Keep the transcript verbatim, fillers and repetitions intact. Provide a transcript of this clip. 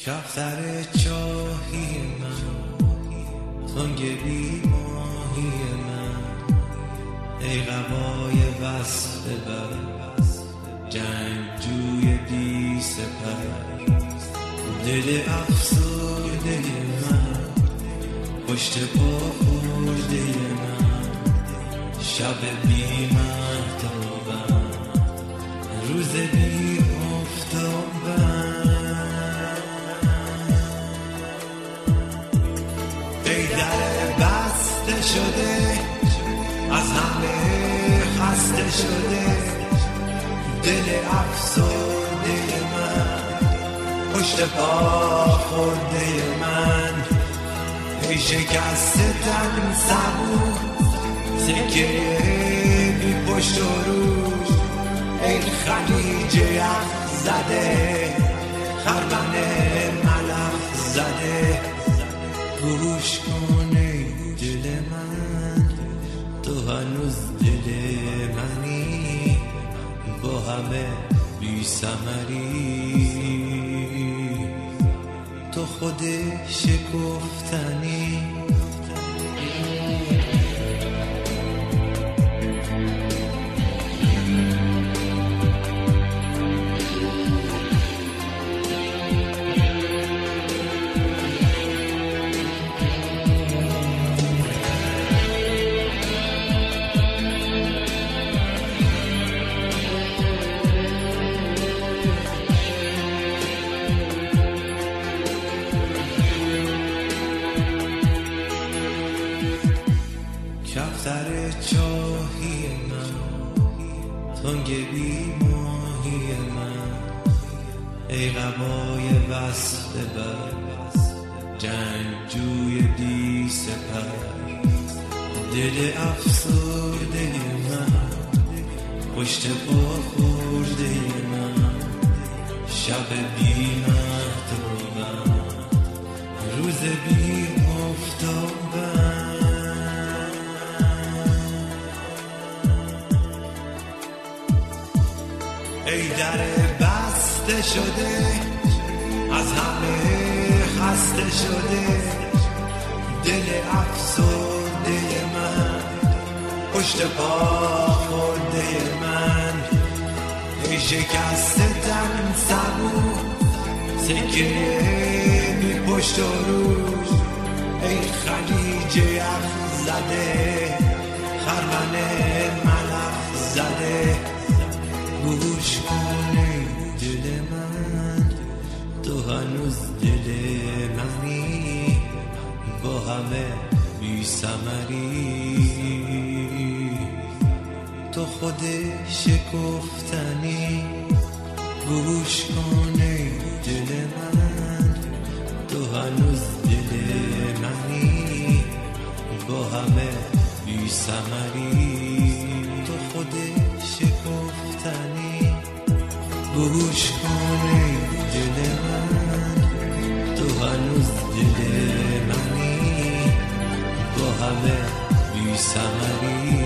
کفتر چاهی من، تنگ بی ماهی من، ای قبای وصل بر جنگجوی بی سپر، دل افسرده من، پشت پا خورده من، شب بی مهتابم، روز بی آفتابم، ای در بسته شده از همه خسته شده، دل افسرده من، پشت پا خورده من، ای شکسته تن صبور، سکه بی پشت و روش، ای خلیج یخ زده، خرمن ملخ زده، گوش کن ای دل من، تو هنوز دل منی، با همه بی ثمری، تو خود شکفتنی. کفتر چاهی من، تنگ بی ماهی من، ای قبای وصل بر جنگجوی بی سپر، دل افسرده من، پشت پا خورده من، شب بی مهتابم، روز بی آفتابم، ای در بسته شده از همه خسته شده، دل افسرده من، پشت پا خورده من، ای شکسته تن صبور، سکه بی پشت و روش، ای خلیج یخ زده، خرمن ملخ زده، گوش کن ای دل من، تو هنوز دل منی، با همه بی ثمری، تو خود شکفتنی. گوش کن ای دل من، تو هنوز دل منی، با همه بی ثمری، تو خود شکفتنی. گوش کن ای دل من، تو هنوز دل منی، با همه بی ثمری.